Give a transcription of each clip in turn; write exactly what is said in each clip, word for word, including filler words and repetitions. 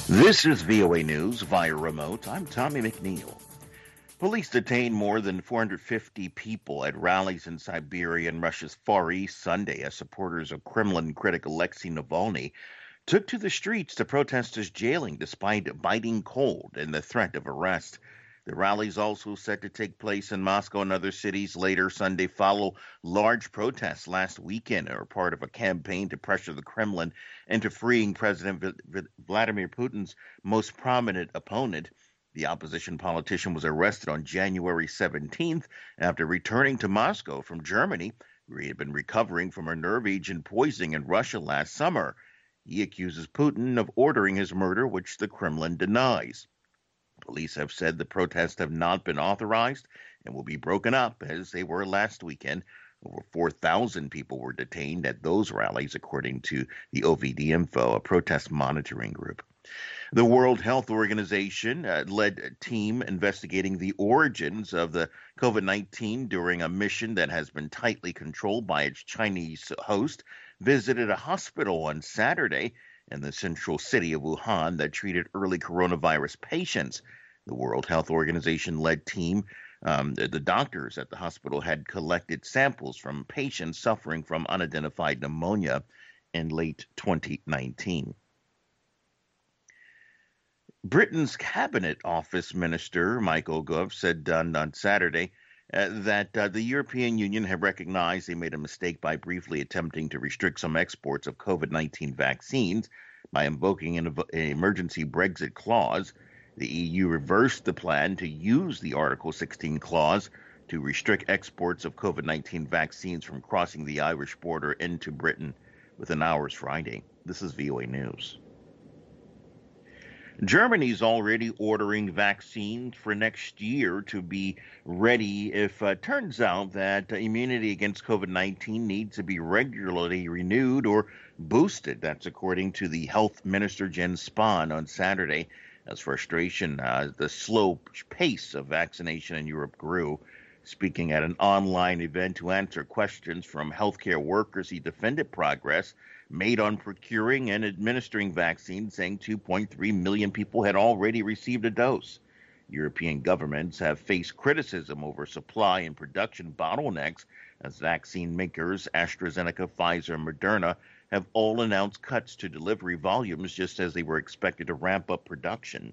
This is V O A News via remote. I'm Tommy McNeil. Police detained more than four hundred fifty people at rallies in Siberia and Russia's Far East Sunday as supporters of Kremlin critic Alexei Navalny took to the streets to protest his jailing despite biting cold and the threat of arrest. The rallies, also set to take place in Moscow and other cities later Sunday, follow large protests last weekend and are part of a campaign to pressure the Kremlin into freeing President Vladimir Putin's most prominent opponent. The opposition politician was arrested on January seventeenth after returning to Moscow from Germany, where he had been recovering from a nerve agent poisoning in Russia last summer. He accuses Putin of ordering his murder, which the Kremlin denies. Police have said the protests have not been authorized and will be broken up as they were last weekend. Over four thousand people were detained at those rallies, according to the O V D Info, a protest monitoring group. The World Health Organization uh, led a team investigating the origins of the COVID nineteen during a mission that has been tightly controlled by its Chinese host, visited a hospital on Saturday in the central city of Wuhan that treated early coronavirus patients. The World Health Organization-led team, um, the, the doctors at the hospital, had collected samples from patients suffering from unidentified pneumonia in late twenty nineteen. Britain's Cabinet Office Minister Michael Gove said on, on Saturday uh, that uh, the European Union had recognized they made a mistake by briefly attempting to restrict some exports of COVID nineteen vaccines by invoking an, an emergency Brexit clause. The E U reversed the plan to use the Article sixteen clause to restrict exports of COVID nineteen vaccines from crossing the Irish border into Britain within hours Friday. This is V O A News. Germany's already ordering vaccines for next year to be ready if it uh, turns out that uh, immunity against COVID nineteen needs to be regularly renewed or boosted. That's according to the Health Minister Jens Spahn on Saturday, as frustration, uh, the slow pace of vaccination in Europe grew. Speaking at an online event to answer questions from healthcare workers, he defended progress made on procuring and administering vaccines, saying two point three million people had already received a dose. European governments have faced criticism over supply and production bottlenecks as vaccine makers AstraZeneca, Pfizer, and Moderna have all announced cuts to delivery volumes just as they were expected to ramp up production.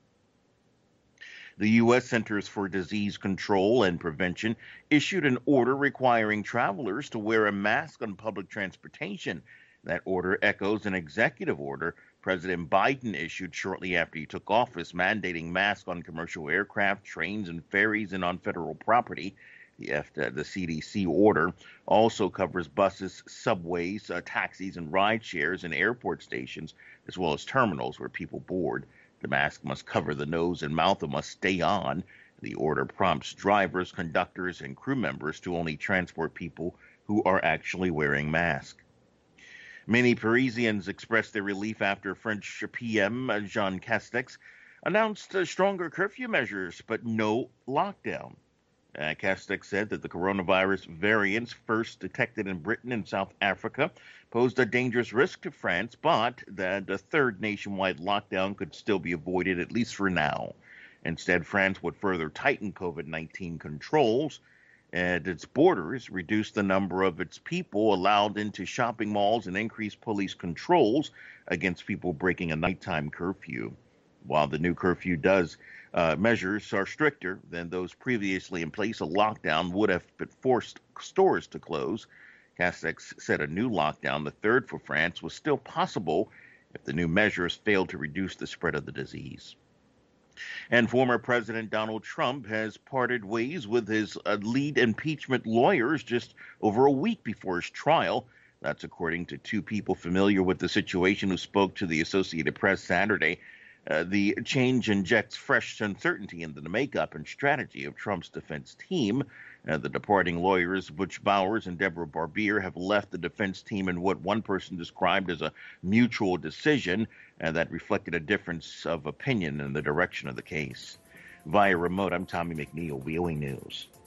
The U S Centers for Disease Control and Prevention issued an order requiring travelers to wear a mask on public transportation. That order echoes an executive order President Biden issued shortly after he took office, mandating masks on commercial aircraft, trains, and ferries and on federal property. The, F- the C D C order also covers buses, subways, uh, taxis, and ride shares in airport stations, as well as terminals where people board. The mask must cover the nose and mouth and must stay on. The order prompts drivers, conductors, and crew members to only transport people who are actually wearing masks. Many Parisians expressed their relief after French P M Jean Castex announced uh, stronger curfew measures, but no lockdown. Uh, Castex said that the coronavirus variants first detected in Britain and South Africa posed a dangerous risk to France, but that a third nationwide lockdown could still be avoided, at least for now. Instead, France would further tighten COVID nineteen controls at its borders, reduce the number of its people allowed into shopping malls, and increase police controls against people breaking a nighttime curfew. While the new curfew does uh, measures are stricter than those previously in place, a lockdown would have forced stores to close. Castex said a new lockdown, the third for France, was still possible if the new measures failed to reduce the spread of the disease. And former President Donald Trump has parted ways with his uh, lead impeachment lawyers just over a week before his trial. That's according to two people familiar with the situation who spoke to the Associated Press Saturday. Uh, the change injects fresh uncertainty into the makeup and strategy of Trump's defense team. Uh, the departing lawyers, Butch Bowers and Deborah Barbier, have left the defense team in what one person described as a mutual decision uh, that reflected a difference of opinion in the direction of the case. Via remote, I'm Tommy McNeil, V O A News.